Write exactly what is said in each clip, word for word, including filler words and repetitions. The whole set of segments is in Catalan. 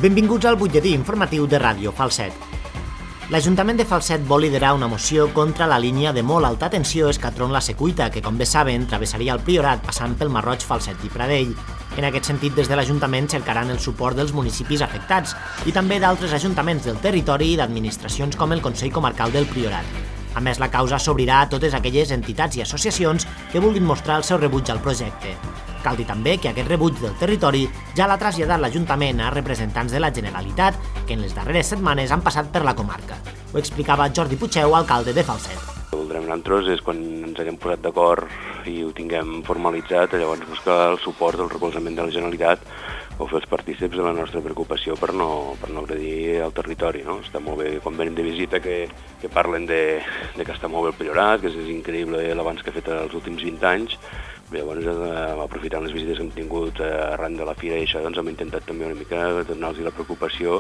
Benvinguts al butlletí informatiu de Ràdio Falset. L'Ajuntament de Falset vol liderar una moció contra la línia de molt alta tensió Escatron-La Secuita, que, com bé saben, travessaria el Priorat passant pel Marroig, Falset i Pradell. En aquest sentit, des de l'Ajuntament cercaran el suport dels municipis afectats i també d'altres ajuntaments del territori i d'administracions com el Consell Comarcal del Priorat. A més, la causa s'obrirà a totes aquelles entitats i associacions que vulguin mostrar el seu rebuig al projecte. Cal dir també que aquest rebuig del territori ja l'ha traslladat l'Ajuntament a representants de la Generalitat que en les darreres setmanes han passat per la comarca. Ho explicava Jordi Pucheu, alcalde de Falset. El que voldrem nosaltres és quan ens haguem posat d'acord i ho tinguem formalitzat, llavors buscar el suport del recolzament de la Generalitat o fer els partícips de la nostra preocupació per no, per no agredir el territori. No? Està molt bé quan venim de visita que, que parlen de, de que està molt bé el Priorat, que és increïble l'avanç que ha fet els últims vint anys. Llavors, aprofitant les visites que hem tingut arran de la fira i això, doncs hem intentat també una mica donar-los la preocupació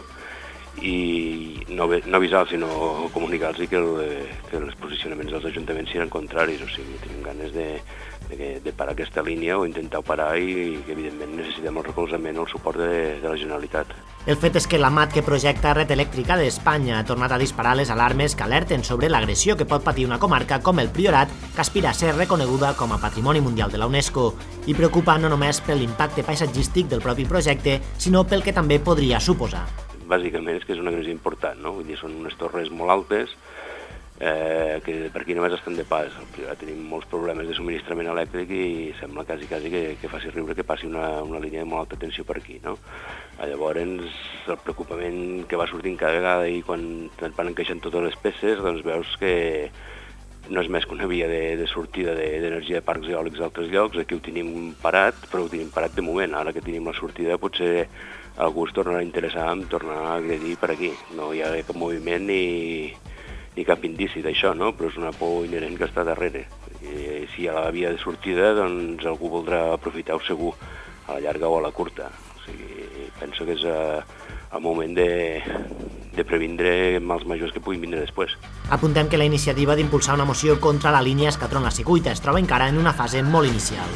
i no, no avisar, sinó comunicar-los que, el, que els posicionaments dels ajuntaments seran contraris. O sigui, tenim ganes de, de, de parar aquesta línia o intentar parar i que, evidentment, necessitem el recolzament o el suport de, de la Generalitat. El fet és que la M A T que projecta Red Elèctrica d'Espanya ha tornat a disparar les alarmes que alerten sobre l'agressió que pot patir una comarca com el Priorat, que aspira a ser reconeguda com a Patrimoni Mundial de la UNESCO, i preocupa no només per l'impacte paisatgístic del propi projecte, sinó pel que també podria suposar. Bàsicament és que és una agressió important, no? Vull dir, són unes torres molt altes eh, que per aquí només estan de pas. Al Priorat tenim molts problemes de subministrament elèctric i sembla quasi, quasi que, que faci riure que passi una, una línia de molt alta tensió per aquí, no? Llavors, el preocupament que va sortint cada vegada i quan et van encaixant totes les peces, doncs veus que no és més que una via de, de sortida d'energia de, de parcs eòlics a altres llocs. Aquí ho tenim parat, però ho tenim parat de moment. Ara que tenim la sortida, potser algú es tornarà a interessar en tornar a agredir per aquí. No hi ha cap moviment ni, ni cap indici d'això, no? Però és una por inherent que està darrere. I si hi ha la via de sortida, doncs algú voldrà aprofitar-ho segur, a la llarga o a la curta. O sigui, penso que és eh, el moment de, de previndre mals majors que puguin vindre després. Apuntem que la iniciativa d'impulsar una moció contra la línia Escatron-La Secuita es troba encara en una fase molt inicial.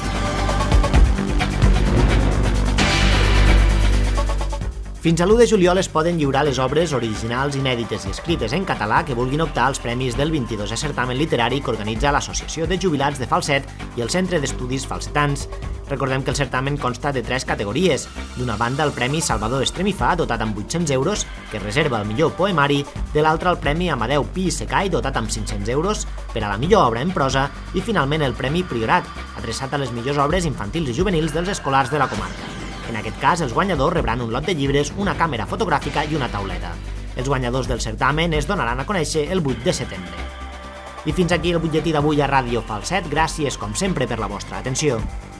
Fins a l'u de juliol es poden lliurar les obres originals, inèdites i escrites en català que vulguin optar als premis del vint-i-dosè certamen literari que organitza l'Associació de Jubilats de Falset i el Centre d'Estudis Falsetans. Recordem que el certamen consta de tres categories. D'una banda, el Premi Salvador Estremifà, dotat amb vuit-cents euros, que reserva el millor poemari, de l'altra el Premi Amadeu Pi i Secai, dotat amb cinc-cents euros, per a la millor obra en prosa, i finalment el Premi Priorat, adreçat a les millors obres infantils i juvenils dels escolars de la comarca. En aquest cas, els guanyadors rebran un lot de llibres, una càmera fotogràfica i una tauleta. Els guanyadors del certamen es donaran a conèixer el vuit de setembre. I fins aquí el butlletí d'avui a Ràdio Falset. Gràcies, com sempre, per la vostra atenció.